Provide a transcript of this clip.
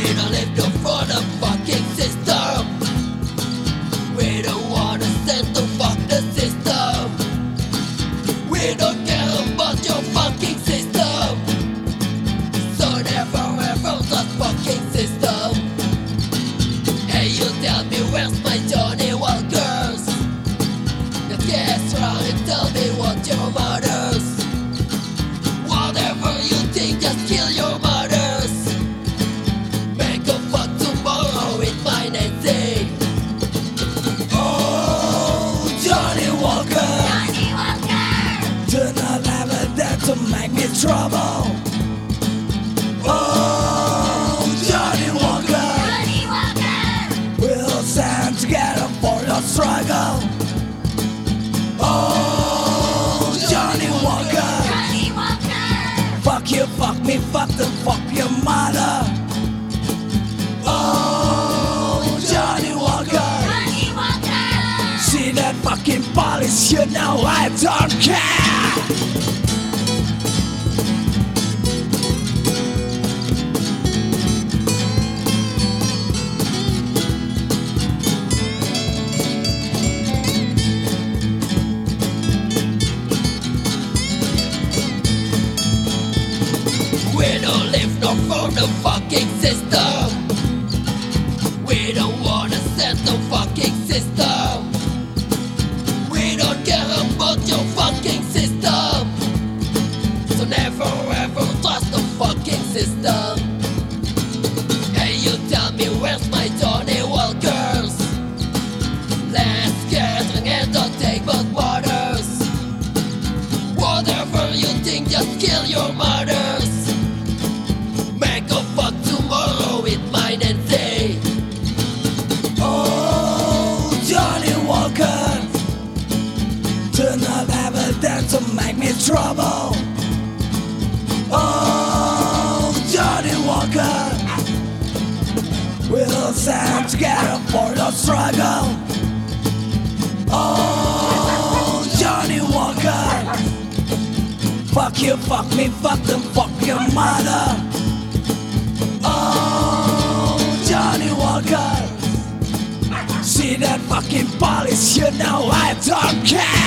We don't live no for the fucking system. We don't wanna stand to fuck the system. We don't care about your fucking system. So never ever that fucking system. Hey, you tell me where's my Johnny Walkers? Just get around and tell me what your mothers. Whatever you think, just kill your mothers. Make a fuck tomorrow with my Nancy. Oh, Johnny Walker, Johnny Walker, do not ever dare to make me trouble. Oh, Johnny Walker, Johnny Walker, we'll stand together for your struggle. Oh, Johnny Walker, Johnny Walker, fuck you, fuck me, fuck them, fuck your mother. Oh, Johnny Walker, Johnny Walker. see that fucking police, you know I don't care. We don't live no for the fucking system. We don't wanna set the fucking system. We don't care about your fucking system. So never ever trust the fucking system. Hey, you tell me where's my Johnny Walkers? Let's get an entertainment mothers. Whatever you think, just kill your mothers. Make a fuck tomorrow with mine and say, oh, Johnny Walker, do not ever dare to make me trouble. Oh, Johnny Walker, we'll stand together for the struggle. Oh, Johnny Walker, fuck you, fuck me, fuck them, fuck your mother. Oh, Johnny Walker, see that fucking police, you know I don't care.